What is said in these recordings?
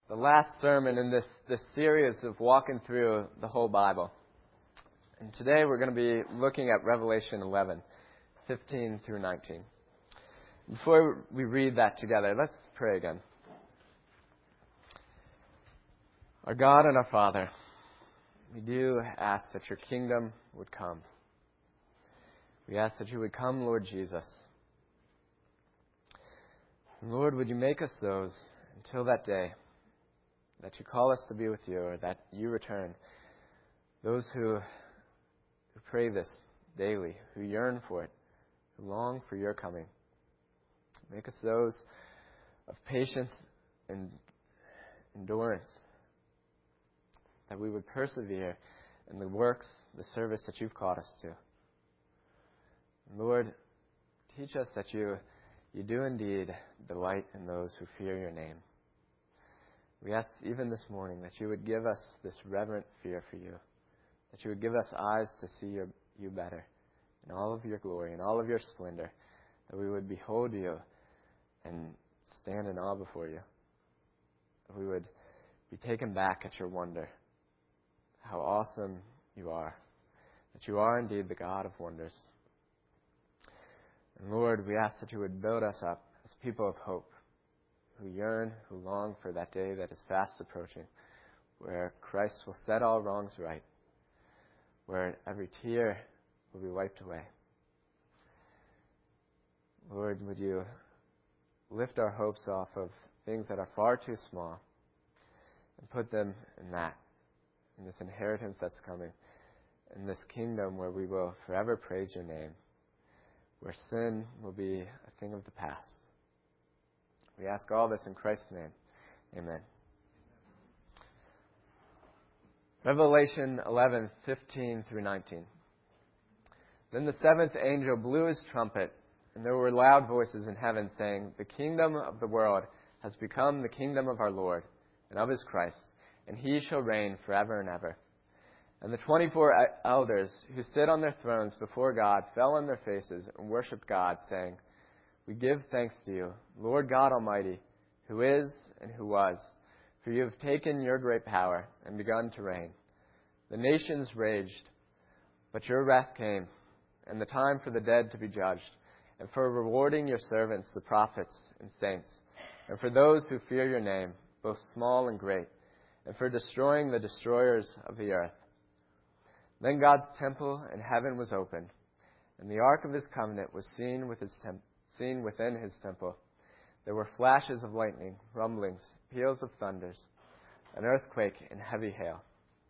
the last sermon in this series of walking through the whole Bible. And today we're going to be looking at Revelation 11, 15 through 19. Before we read that together, let's pray again. Our God and our Father, we do ask that your kingdom would come. We ask that you would come, Lord Jesus. And Lord, would you make us those until that day that you call us to be with you, or that you return. Those who pray this daily, who yearn for it, who long for your coming. Make us those of patience and endurance, that we would persevere in the works, the service that you've called us to. Lord, teach us that you do indeed delight in those who fear your name. We ask even this morning that you would give us this reverent fear for you, that you would give us eyes to see you better in all of your glory and all of your splendor, that we would behold you and stand in awe before you, that we would be taken back at your wonder, how awesome you are, that you are indeed the God of wonders. And Lord, we ask that you would build us up as people of hope, who yearn, who long for that day that is fast approaching, where Christ will set all wrongs right, where every tear will be wiped away. Lord, would you lift our hopes off of things that are far too small and put them in this inheritance that's coming, in this kingdom where we will forever praise your name, where sin will be a thing of the past. We ask all this in Christ's name. Amen. Revelation 11, 15 through 19. Then the seventh angel blew his trumpet, and there were loud voices in heaven saying, "The kingdom of the world has become the kingdom of our Lord and of his Christ, and he shall reign forever and ever." And the 24 elders who sit on their thrones before God fell on their faces and worshipped God, saying, "We give thanks to you, Lord God Almighty, who is and who was, for you have taken your great power and begun to reign. The nations raged, but your wrath came, and the time for the dead to be judged, and for rewarding your servants, the prophets and saints, and for those who fear your name, both small and great, and for destroying the destroyers of the earth." Then God's temple in heaven was opened, and the ark of his covenant was seen within his temple. There were flashes of lightning, rumblings, peals of thunders, an earthquake, and heavy hail.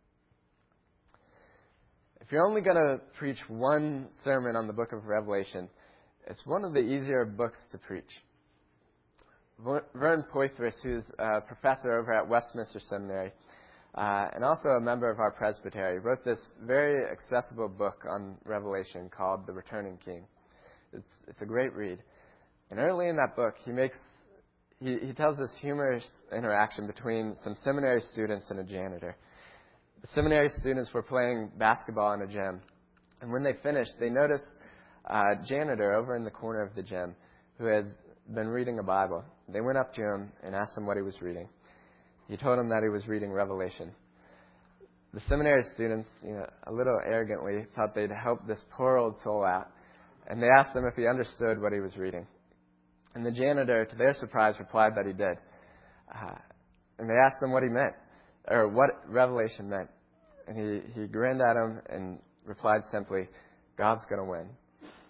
If you're only going to preach one sermon on the book of Revelation, it's one of the easier books to preach. Vern Poythress, who's a professor over at Westminster Seminary, and also a member of our presbytery, wrote this very accessible book on Revelation called The Returning King. It's a great read. And early in that book, he tells this humorous interaction between some seminary students and a janitor. The seminary students were playing basketball in a gym, and when they finished, they noticed a janitor over in the corner of the gym who had been reading a Bible. They went up to him and asked him what he was reading. He told them that he was reading Revelation. The seminary students, a little arrogantly, thought they'd help this poor old soul out, and they asked him if he understood what he was reading. And the janitor, to their surprise, replied that he did. And they asked him what he meant, or what Revelation meant. And he grinned at him and replied simply, "God's going to win."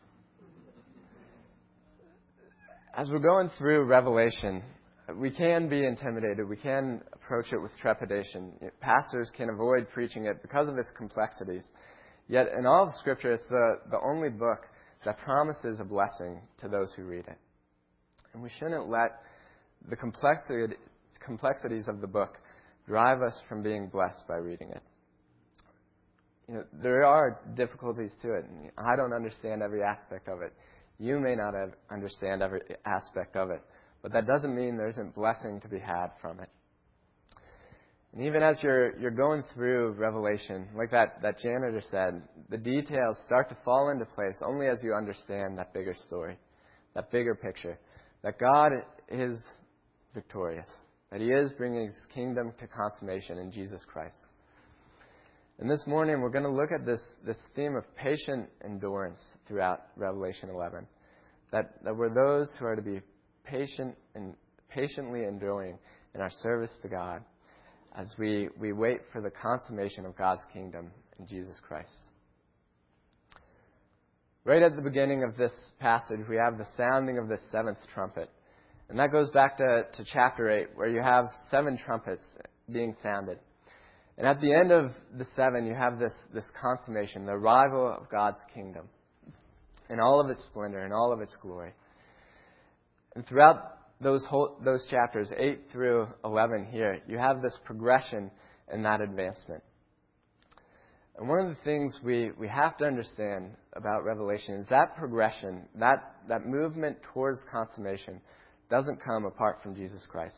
As we're going through Revelation, we can be intimidated. We can approach it with trepidation. Pastors can avoid preaching it because of its complexities. Yet in all of Scripture, it's the only book that promises a blessing to those who read it. And we shouldn't let the complexities of the book drive us from being blessed by reading it. There are difficulties to it. I don't understand every aspect of it. You may not understand every aspect of it. But that doesn't mean there isn't blessing to be had from it. And even as you're going through Revelation, like that janitor said, the details start to fall into place only as you understand that bigger story, that bigger picture, that God is victorious, that He is bringing His kingdom to consummation in Jesus Christ. And this morning, we're going to look at this theme of patient endurance throughout Revelation 11. That we're those who are to be patient and patiently enduring in our service to God as we wait for the consummation of God's kingdom in Jesus Christ. Right at the beginning of this passage, we have the sounding of the seventh trumpet. And that goes back to chapter 8, where you have 7 trumpets being sounded. And at the end of the 7, you have this consummation, the arrival of God's kingdom in all of its splendor and all of its glory. And throughout those chapters, 8 through 11 here, you have this progression in that advancement. And one of the things we have to understand about Revelation is that progression, that movement towards consummation, doesn't come apart from Jesus Christ.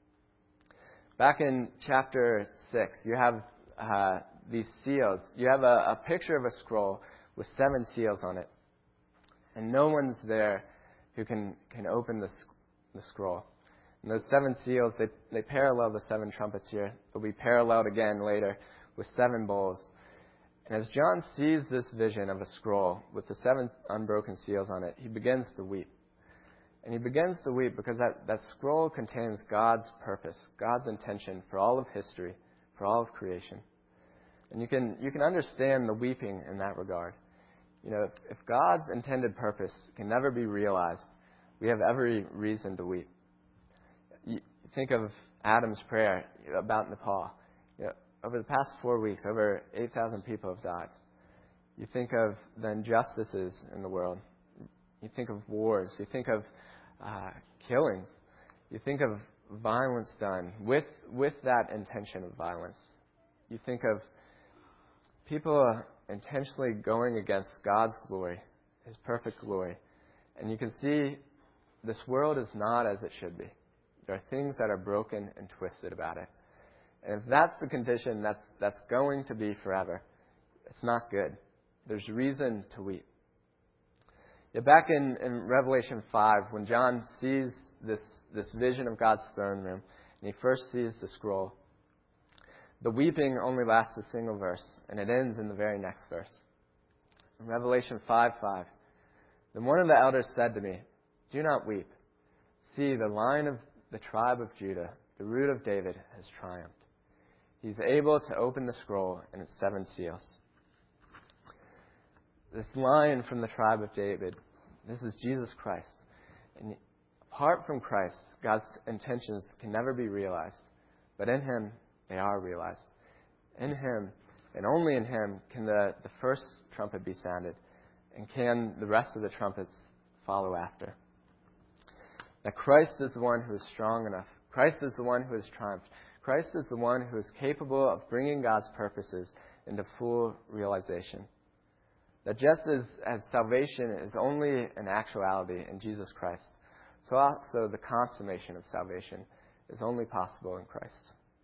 Back in chapter 6, you have these seals. You have a picture of a scroll with 7 seals on it. And no one's there who can open the scroll. And those 7 seals, they parallel the 7 trumpets here. They'll be paralleled again later with 7 bowls. And as John sees this vision of a scroll with the 7 unbroken seals on it, he begins to weep. And he begins to weep because that scroll contains God's purpose, God's intention for all of history, for all of creation. And you can understand the weeping in that regard. You know, if God's intended purpose can never be realized, we have every reason to weep. You think of Adam's prayer about Nepal. You know, over the past 4 weeks, over 8,000 people have died. You think of the injustices in the world. You think of wars. You think of killings. You think of violence done with that intention of violence. You think of people intentionally going against God's glory, His perfect glory. And you can see this world is not as it should be. There are things that are broken and twisted about it. And if that's the condition that's going to be forever, it's not good. There's reason to weep. Yeah, back in Revelation 5, when John sees this vision of God's throne room, and he first sees the scroll, the weeping only lasts a single verse, and it ends in the very next verse. In Revelation 5:5, then one of the elders said to me, "Do not weep. See, the Lion of the tribe of Judah, the Root of David, has triumphed. He's able to open the scroll and its 7 seals." This Lion from the tribe of David, this is Jesus Christ. And apart from Christ, God's intentions can never be realized. But in Him, they are realized. In Him, and only in Him, can the first trumpet be sounded, and can the rest of the trumpets follow after. That Christ is the one who is strong enough. Christ is the one who has triumphed. Christ is the one who is capable of bringing God's purposes into full realization. That just as salvation is only an actuality in Jesus Christ, so also the consummation of salvation is only possible in Christ.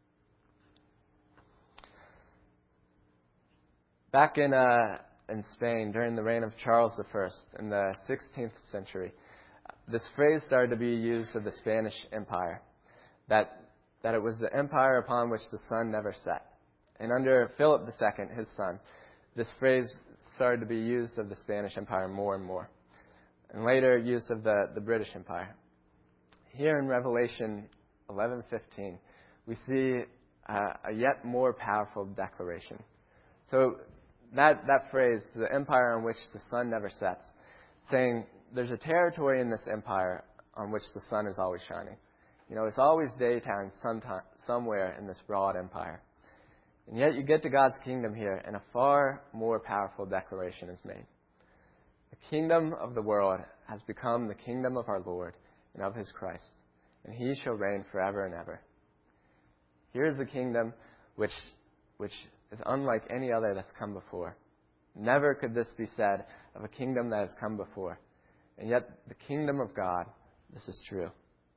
Back in Spain, during the reign of Charles I in the 16th century, this phrase started to be used of the Spanish Empire, that it was the empire upon which the sun never set. And under Philip II, his son, this phrase started to be used of the Spanish Empire more and more, and later used of the British Empire. Here in Revelation 11:15, we see a yet more powerful declaration. So that phrase, the empire on which the sun never sets, saying there's a territory in this empire on which the sun is always shining. You know, it's always daytime somewhere in this broad empire. And yet you get to God's kingdom here, and a far more powerful declaration is made. The kingdom of the world has become the kingdom of our Lord and of His Christ, and He shall reign forever and ever. Here is a kingdom which is unlike any other that's come before. Never could this be said of a kingdom that has come before. And yet the kingdom of God, this is true.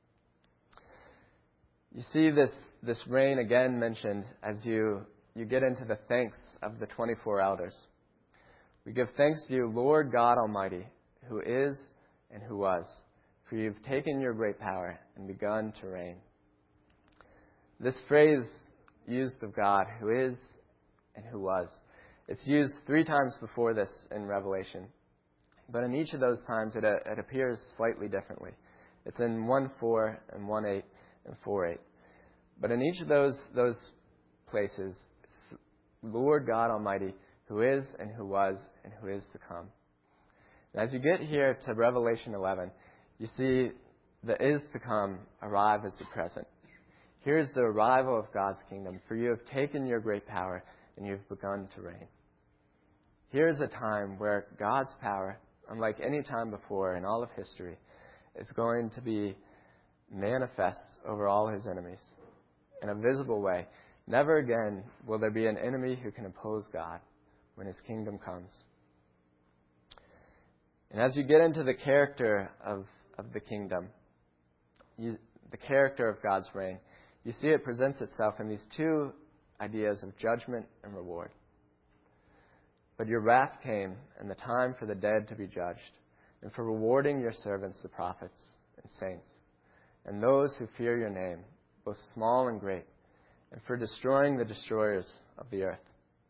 You see this reign again mentioned as you get into the thanks of the 24 elders. We give thanks to you, Lord God Almighty, who is and who was, for you've taken your great power and begun to reign. This phrase used of God, who is and who was, it's used 3 times before this in Revelation. But in each of those times, it appears slightly differently. It's in 1:4 and 1:8 and 4:8. But in each of those places, it's Lord God Almighty, who is and who was and who is to come. And as you get here to Revelation 11, you see the is to come arrive as the present. Here's the arrival of God's kingdom. For you have taken your great power and you have begun to reign. Here's a time where God's power, unlike any time before in all of history, is going to be manifest over all his enemies in a visible way. Never again will there be an enemy who can oppose God when his kingdom comes. And as you get into the character of the kingdom, the character of God's reign, you see it presents itself in these 2 ideas of judgment and reward. But your wrath came, and the time for the dead to be judged, and for rewarding your servants, the prophets and saints, and those who fear your name, both small and great, and for destroying the destroyers of the earth.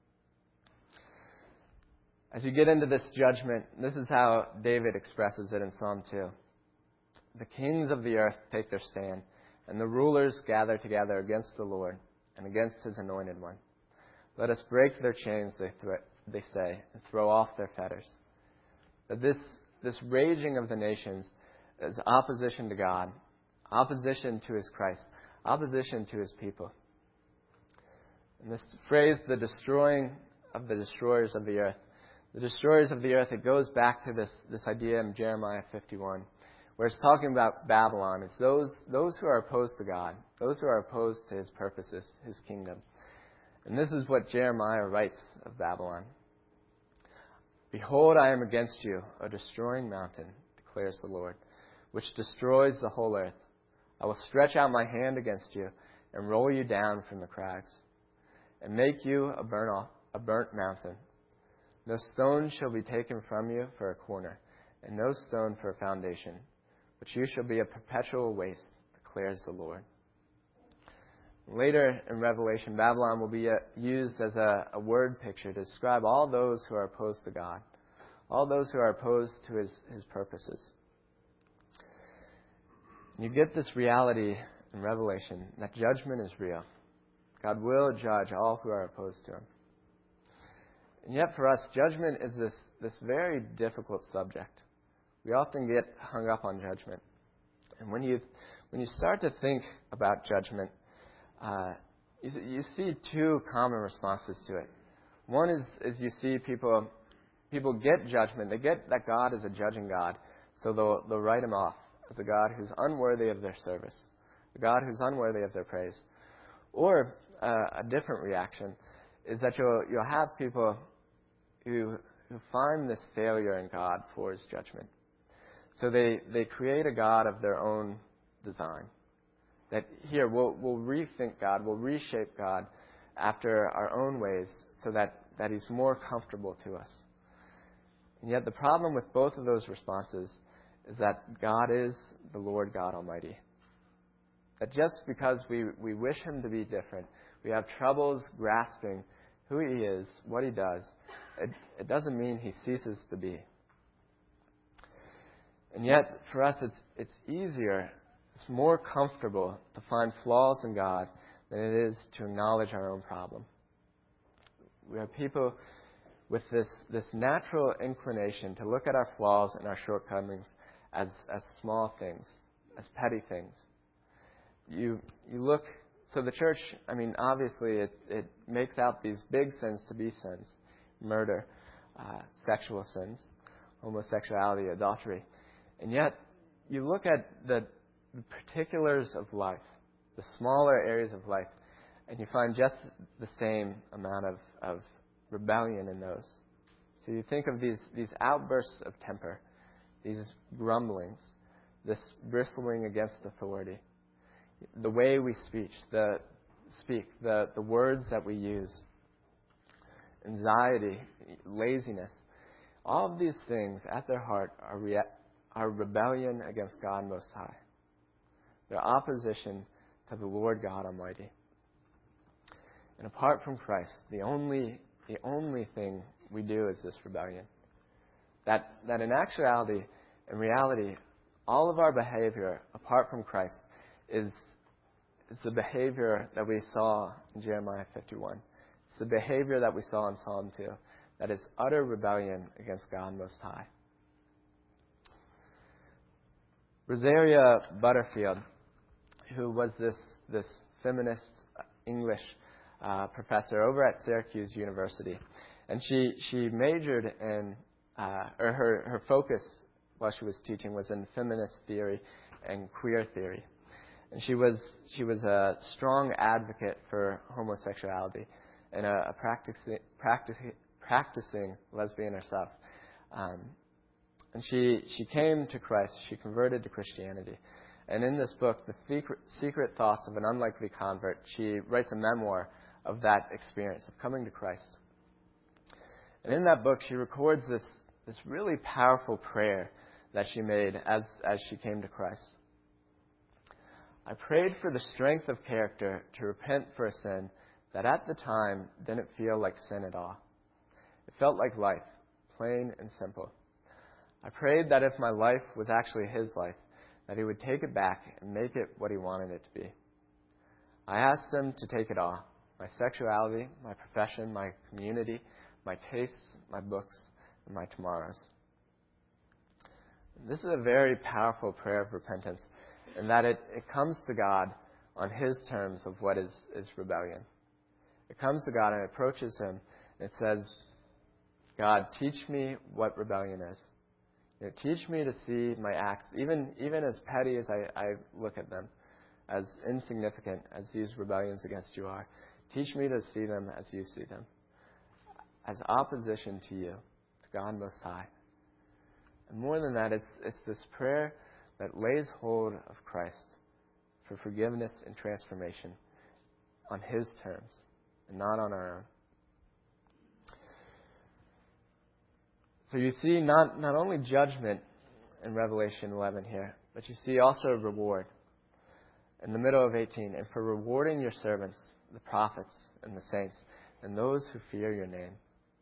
As you get into this judgment, this is how David expresses it in Psalm 2. The kings of the earth take their stand, and the rulers gather together against the Lord and against his anointed one. Let us break their chains, they say, and throw off their fetters. That this raging of the nations is opposition to God, opposition to his Christ, opposition to his people. And this phrase, the destroying of the destroyers of the earth, the destroyers of the earth, it goes back to this idea in Jeremiah 51, where it's talking about Babylon. It's those who are opposed to God, those who are opposed to his purposes, his kingdom. And this is what Jeremiah writes of Babylon. Behold, I am against you, a destroying mountain, declares the Lord, which destroys the whole earth. I will stretch out my hand against you and roll you down from the crags and make you a burnt mountain. No stone shall be taken from you for a corner, and no stone for a foundation, but you shall be a perpetual waste, declares the Lord. Later in Revelation, Babylon will be used as a word picture to describe all those who are opposed to God, all those who are opposed to his purposes. And you get this reality in Revelation that judgment is real. God will judge all who are opposed to him. And yet for us, judgment is this very difficult subject. We often get hung up on judgment. And when you start to think about judgment, you see 2 common responses to it. One is you see people get judgment. They get that God is a judging God, so they'll write him off as a God who's unworthy of their service, a God who's unworthy of their praise. Or a different reaction is that you'll have people who find this failure in God for his judgment. So they create a God of their own design. That here, we'll rethink God, we'll reshape God after our own ways so that he's more comfortable to us. And yet the problem with both of those responses is that God is the Lord God Almighty. That just because we wish him to be different, we have troubles grasping who he is, what he does, it doesn't mean he ceases to be. And yet, for us, it's easier, it's more comfortable to find flaws in God than it is to acknowledge our own problem. We have people with this natural inclination to look at our flaws and our shortcomings as small things, as petty things. You look, so the church, obviously it makes out these big sins to be sins. Murder, sexual sins, homosexuality, adultery. And yet, you look at the particulars of life, the smaller areas of life, and you find just the same amount of rebellion in those. So you think of these outbursts of temper, these grumblings, this bristling against authority, the way we speak, the words that we use, anxiety, laziness. All of these things at their heart are rebellion against God Most High. They're opposition to the Lord God Almighty. And apart from Christ, the only thing we do is this rebellion. That in actuality, in reality, all of our behavior apart from Christ is the behavior that we saw in Jeremiah 51. It's the behavior that we saw in Psalm 2. That is utter rebellion against God Most High. Rosaria Butterfield, who was this feminist English professor over at Syracuse University, and she majored in, her focus while she was teaching was in feminist theory and queer theory. And she was a strong advocate for homosexuality and a practicing lesbian herself. And she came to Christ. She converted to Christianity. And in this book, The Secret Thoughts of an Unlikely Convert, she writes a memoir of that experience of coming to Christ. And in that book, she records this really powerful prayer that she made as she came to Christ. I prayed for the strength of character to repent for a sin that at the time didn't feel like sin at all. It felt like life, plain and simple. I prayed that if my life was actually His life, that He would take it back and make it what He wanted it to be. I asked Him to take it all: my sexuality, my profession, my community, my tastes, my books, and my tomorrows. This is a very powerful prayer of repentance, in that it comes to God on His terms of what is rebellion. It comes to God and approaches Him and it says, God, teach me what rebellion is. Teach me to see my acts, even as petty as I look at them, as insignificant as these rebellions against you are. Teach me to see them as you see them, as opposition to you, to God Most High. And more than that, it's this prayer that lays hold of Christ for forgiveness and transformation on His terms and not on our own. So you see not only judgment in Revelation 11 here, but you see also reward in the middle of 18. And for rewarding your servants, the prophets and the saints, and those who fear your name.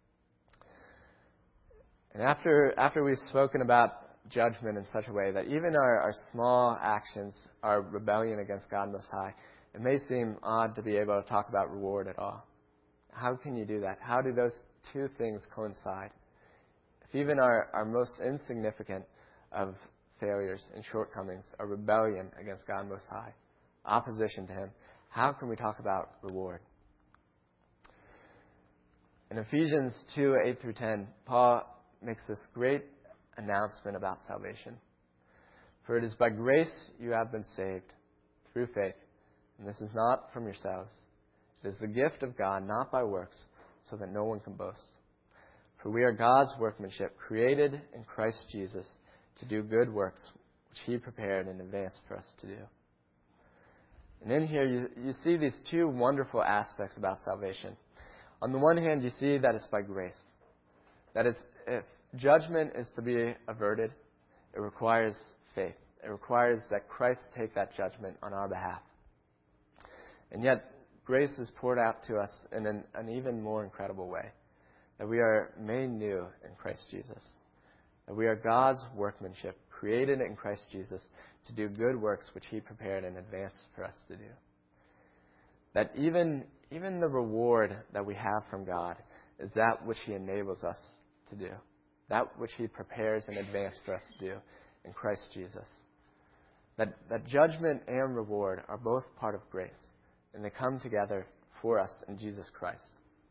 And after we've spoken about judgment in such a way that even our small actions are rebellion against God Most High, it may seem odd to be able to talk about reward at all. How can you do that? How do those two things coincide? If even our most insignificant of failures and shortcomings are rebellion against God Most High, opposition to Him, how can we talk about reward? In Ephesians 2:8-10, Paul makes this great announcement about salvation. For it is by grace you have been saved, through faith, and this is not from yourselves. It is the gift of God, not by works, so that no one can boast. For we are God's workmanship, created in Christ Jesus to do good works, which He prepared in advance for us to do. And in here, you see these two wonderful aspects about salvation. On the one hand, you see that it's by grace. That is, if judgment is to be averted, it requires faith. It requires that Christ take that judgment on our behalf. And yet, grace is poured out to us in an even more incredible way. That we are made new in Christ Jesus. That we are God's workmanship, created in Christ Jesus to do good works which He prepared in advance for us to do. That even the reward that we have from God is that which He enables us to do. That which He prepares in advance for us to do in Christ Jesus. That judgment and reward are both part of grace, and they come together for us in Jesus Christ.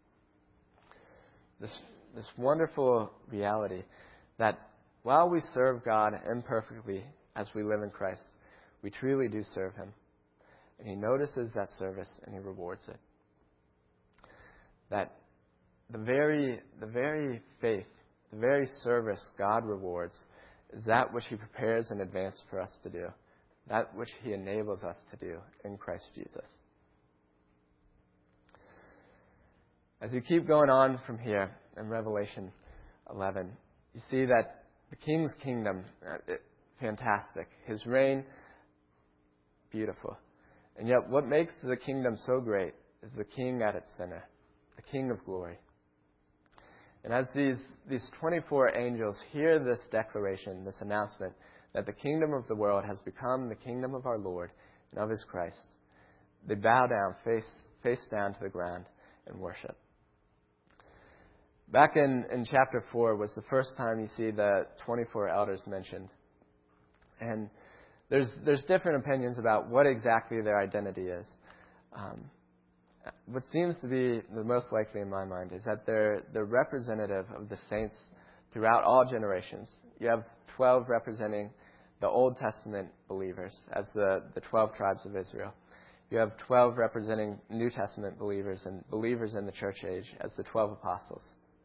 This wonderful reality that while we serve God imperfectly as we live in Christ, we truly do serve Him. And He notices that service and He rewards it. That the very faith, the very service God rewards is that which He prepares in advance for us to do. That which He enables us to do in Christ Jesus. As you keep going on from here in Revelation 11, you see that the King's kingdom, fantastic. His reign, beautiful. And yet what makes the kingdom so great is the King at its center, the King of glory. And as these 24 angels hear this declaration, this announcement, that the kingdom of the world has become the kingdom of our Lord and of His Christ, they bow down, face down to the ground, and worship. Back in chapter 4 was the first time you see the 24 elders mentioned. And there's different opinions about what exactly their identity is. What seems to be the most likely in my mind is that they're representative of the saints throughout all generations. You have 12 representing the Old Testament believers as the 12 tribes of Israel. You have 12 representing New Testament believers and believers in the church age as the 12 apostles.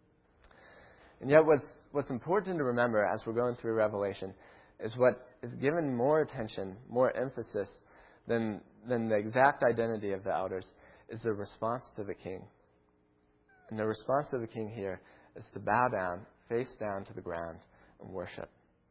And yet what's important to remember as we're going through Revelation is what is given more attention, more emphasis than the exact identity of the elders is the response to the King. And the response to the King here is to bow down, face down to the ground, and worship.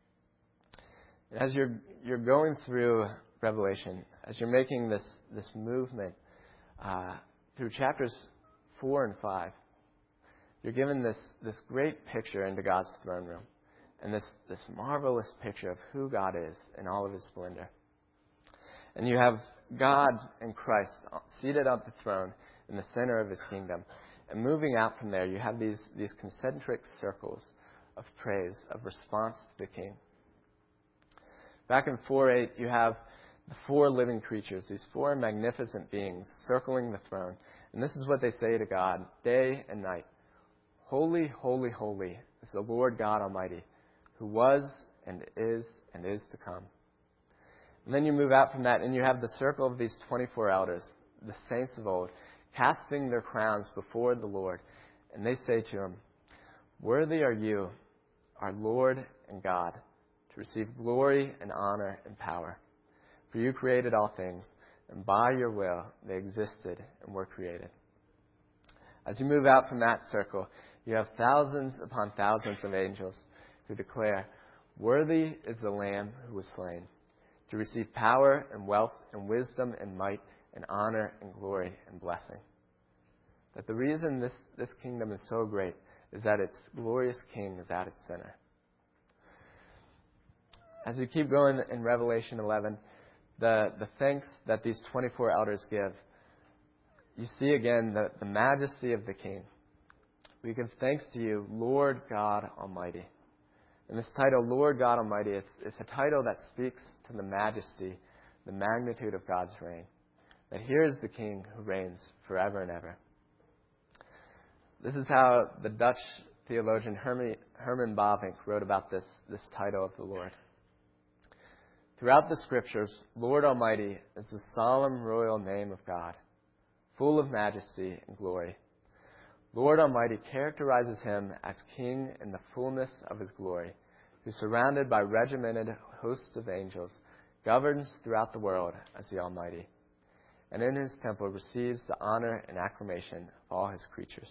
And as you're going through Revelation, as you're making this movement through chapters 4 and 5, you're given this great picture into God's throne room, and this marvelous picture of who God is in all of His splendor. And you have God and Christ seated on the throne in the center of His kingdom. And moving out from there, you have these concentric circles of praise, of response to the King. Back in 4:8, you have the 4 living creatures, these 4 magnificent beings circling the throne. And this is what they say to God day and night. Holy, holy, holy is the Lord God Almighty, who was and is to come. And then you move out from that, and you have the circle of these 24 elders, the saints of old, casting their crowns before the Lord. And they say to Him, worthy are you, our Lord and God, to receive glory and honor and power. For you created all things, and by your will they existed and were created. As you move out from that circle, you have thousands upon thousands of angels who declare, worthy is the Lamb who was slain, to receive power and wealth and wisdom and might and honor and glory and blessing. That the reason this kingdom is so great is that its glorious King is at its center. As you keep going in Revelation 11, the thanks that these 24 elders give, you see again the majesty of the King. We give thanks to you, Lord God Almighty. And this title, Lord God Almighty, it's a title that speaks to the majesty, the magnitude of God's reign. That here is the King who reigns forever and ever. This is how the Dutch theologian Herman Bavinck wrote about this title of the Lord. Throughout the Scriptures, Lord Almighty is the solemn royal name of God, full of majesty and glory. Lord Almighty characterizes Him as King in the fullness of His glory, who, surrounded by regimented hosts of angels, governs throughout the world as the Almighty, and in His temple receives the honor and acclamation of all His creatures.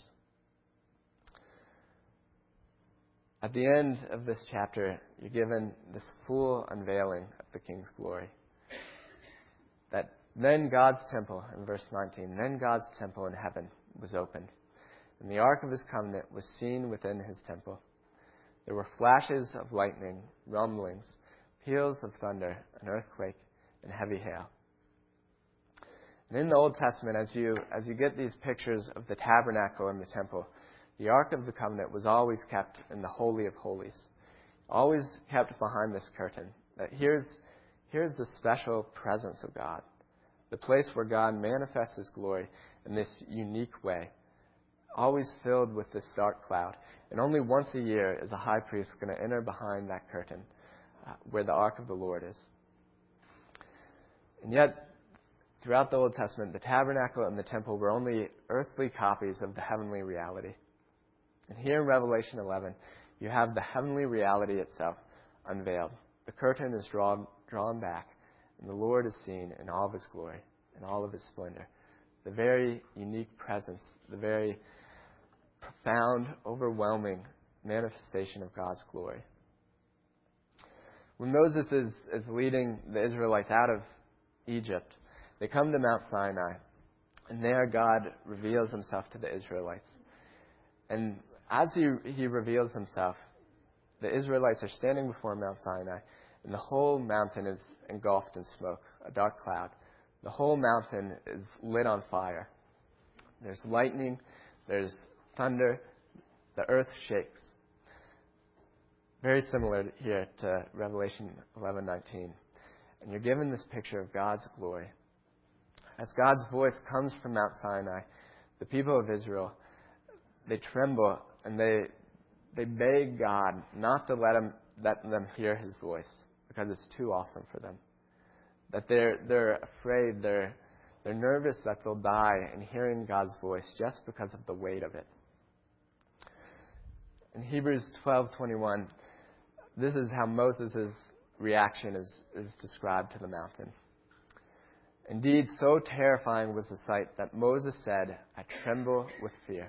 At the end of this chapter, you're given this full unveiling of the King's glory. That then God's temple, in verse 19, then God's temple in heaven was opened, and the ark of His covenant was seen within His temple. There were flashes of lightning, rumblings, peals of thunder, an earthquake, and heavy hail. And in the Old Testament, as you get these pictures of the tabernacle and the temple, the Ark of the Covenant was always kept in the Holy of Holies, always kept behind this curtain. That here's the special presence of God, the place where God manifests His glory in this unique way, always filled with this dark cloud. And only once a year is a high priest going to enter behind that curtain where the Ark of the Lord is. And yet, throughout the Old Testament, the tabernacle and the temple were only earthly copies of the heavenly reality. And here in Revelation 11, you have the heavenly reality itself unveiled. The curtain is drawn back, and the Lord is seen in all of His glory, in all of His splendor. The very unique presence, the very profound, overwhelming manifestation of God's glory. When Moses is leading the Israelites out of Egypt, they come to Mount Sinai. And there God reveals himself to the Israelites. And as he reveals himself, the Israelites are standing before Mount Sinai, and the whole mountain is engulfed in smoke, a dark cloud. The whole mountain is lit on fire. There's lightning, there's thunder, the earth shakes. Very similar here to Revelation 11:19. And you're given this picture of God's glory. As God's voice comes from Mount Sinai, the people of Israel, they tremble and they beg God not to let them hear his voice because it's too awesome for them. That they're afraid, they're nervous that they'll die in hearing God's voice just because of the weight of it. In Hebrews 12:21, this is how Moses' reaction is described to the mountain. Indeed, so terrifying was the sight that Moses said, "I tremble with fear."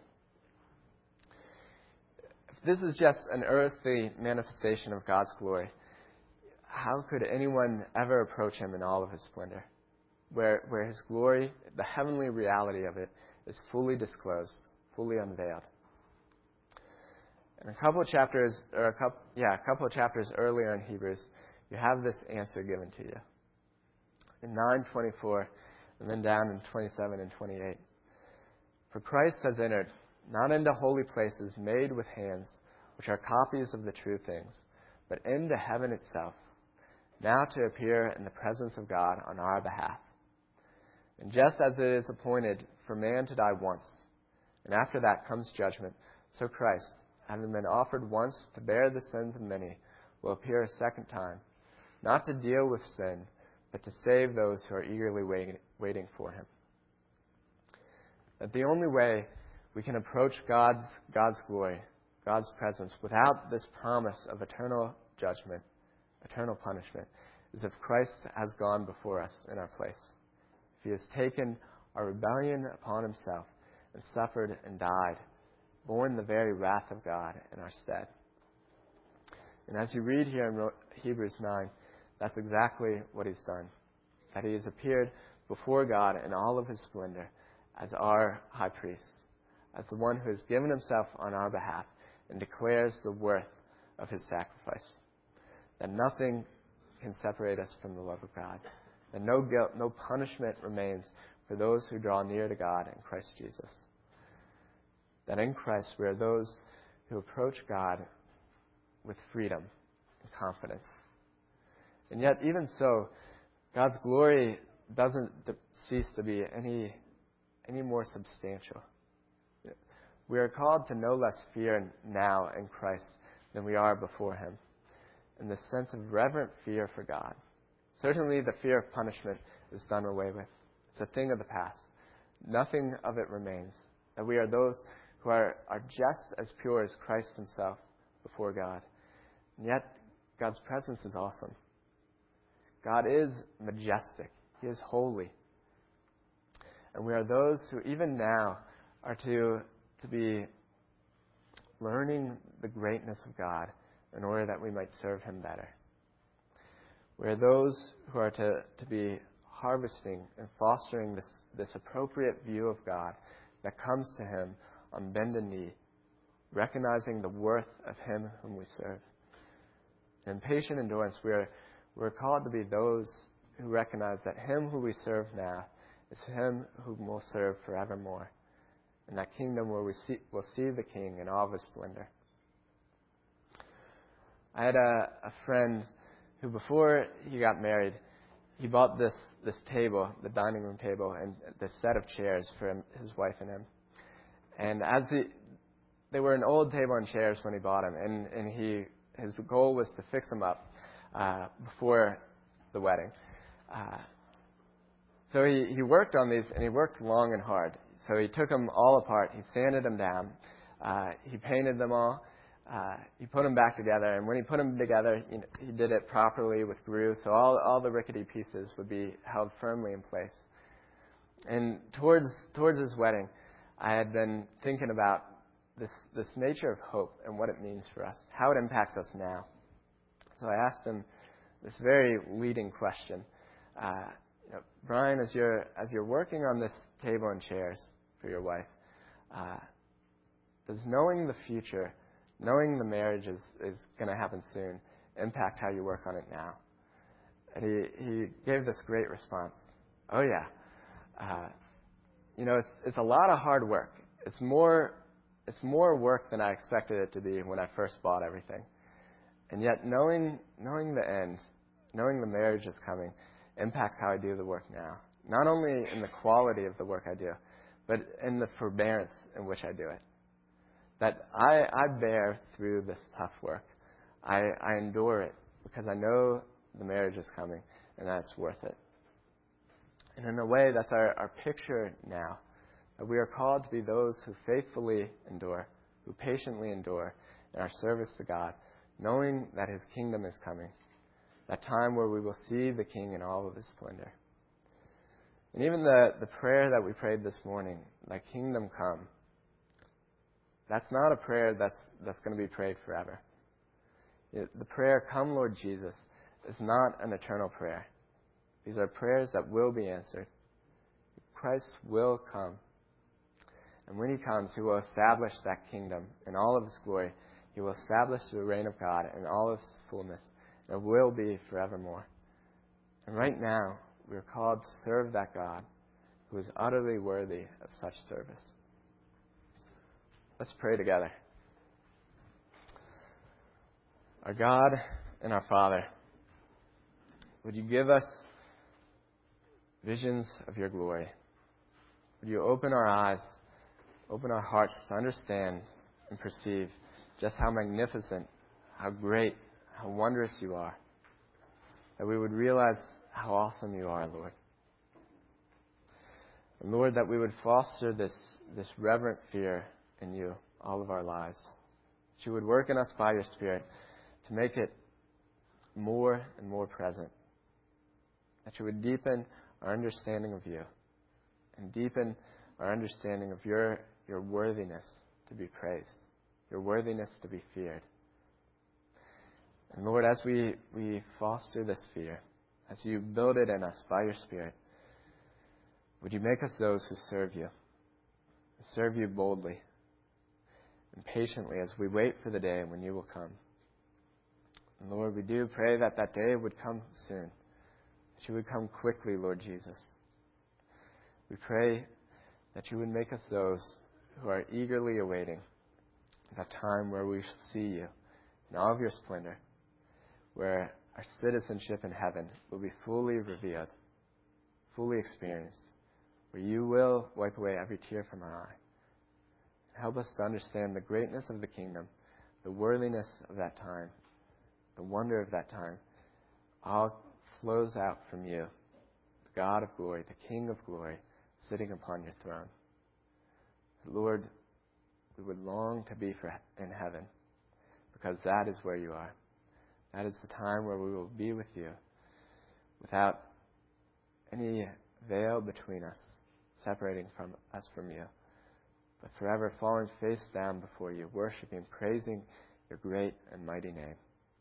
If this is just an earthly manifestation of God's glory, how could anyone ever approach him in all of his splendor? Where his glory, the heavenly reality of it, is fully disclosed, fully unveiled. And a couple of chapters earlier in Hebrews, you have this answer given to you. In 9:24, and then down in 27 and 28. For Christ has entered, not into holy places made with hands, which are copies of the true things, but into heaven itself, now to appear in the presence of God on our behalf. And just as it is appointed for man to die once, and after that comes judgment, so Christ, having been offered once to bear the sins of many, will appear a second time, not to deal with sin, but to save those who are eagerly waiting for him. That the only way we can approach God's glory, God's presence, without this promise of eternal judgment, eternal punishment, is if Christ has gone before us in our place. If he has taken our rebellion upon himself and suffered and died, borne the very wrath of God in our stead. And as you read here in Hebrews 9, that's exactly what he's done. That he has appeared before God in all of his splendor as our high priest, as the one who has given himself on our behalf and declares the worth of his sacrifice. That nothing can separate us from the love of God. That no guilt, no punishment remains for those who draw near to God in Christ Jesus. That in Christ we are those who approach God with freedom and confidence. And yet, even so, God's glory doesn't cease to be any more substantial. We are called to no less fear now in Christ than we are before him, in the sense of reverent fear for God. Certainly the fear of punishment is done away with. It's a thing of the past. Nothing of it remains. That we are those who are just as pure as Christ himself before God. And yet, God's presence is awesome. God is majestic. He is holy. And we are those who even now are to be learning the greatness of God in order that we might serve him better. We are those who are to be harvesting and fostering this appropriate view of God that comes to him on bended knee, recognizing the worth of him whom we serve. In patient endurance, we're called to be those who recognize that him who we serve now is him whom we'll serve forevermore. In that kingdom where we'll see the King in all of his splendor. I had a friend who, before he got married, he bought this table, the dining room table, and this set of chairs for his wife and him. And they were an old table and chairs when he bought them, and his goal was to fix them up before the wedding. So he worked on these, and he worked long and hard. So he took them all apart. He sanded them down. He painted them all. He put them back together. And when he put them together, he did it properly with grooves, so all the rickety pieces would be held firmly in place. And towards his wedding, I had been thinking about this nature of hope and what it means for us, how it impacts us now. So I asked him this very leading question. Brian, as you're working on this table and chairs for your wife, does knowing the future, knowing the marriage is going to happen soon, impact how you work on it now? And he gave this great response. Oh yeah, it's a lot of hard work. It's more work than I expected it to be when I first bought everything. And yet knowing the end, knowing the marriage is coming, impacts how I do the work now. Not only in the quality of the work I do, but in the forbearance in which I do it. That I bear through this tough work. I endure it because I know the marriage is coming and that it's worth it. And in a way, that's our picture now. That we are called to be those who faithfully endure, who patiently endure in our service to God, knowing that His kingdom is coming. That time where we will see the King in all of His splendor. And even the prayer that we prayed this morning, Thy kingdom come, that's not a prayer that's going to be prayed forever. The prayer, Come Lord Jesus, is not an eternal prayer. These are prayers that will be answered. Christ will come. And when He comes, He will establish that kingdom in all of His glory. He will establish the reign of God in all of His fullness. And it will be forevermore. And right now, we are called to serve that God who is utterly worthy of such service. Let's pray together. Our God and our Father, would You give us visions of Your glory? Would You open our eyes, open our hearts to understand and perceive just how magnificent, how great, how wondrous You are. That we would realize how awesome You are, Lord. And Lord, that we would foster this reverent fear in You all of our lives. That You would work in us by Your Spirit to make it more and more present. That You would deepen our understanding of You and deepen our understanding of Your worthiness to be praised, Your worthiness to be feared. And Lord, as we foster this fear, as You build it in us by Your Spirit, would You make us those who serve You boldly and patiently as we wait for the day when You will come. And Lord, we do pray that day would come soon, that You would come quickly, Lord Jesus. We pray that You would make us those who are eagerly awaiting that time where we shall see You in all of Your splendor, where our citizenship in heaven will be fully revealed, fully experienced, where You will wipe away every tear from our eye. Help us to understand the greatness of the kingdom, the worthiness of that time, the wonder of that time. All flows out from You, the God of glory, the King of glory, sitting upon Your throne. Lord, we would long to be in heaven, because that is where You are. That is the time where we will be with You, without any veil between us, separating us from You, but forever falling face down before You, worshiping, praising Your great and mighty name.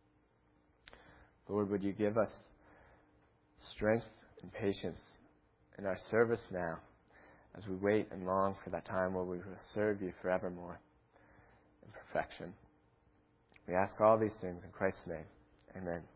Lord, would You give us strength and patience in our service now, as we wait and long for that time where we will serve You forevermore in perfection. We ask all these things in Christ's name. Amen.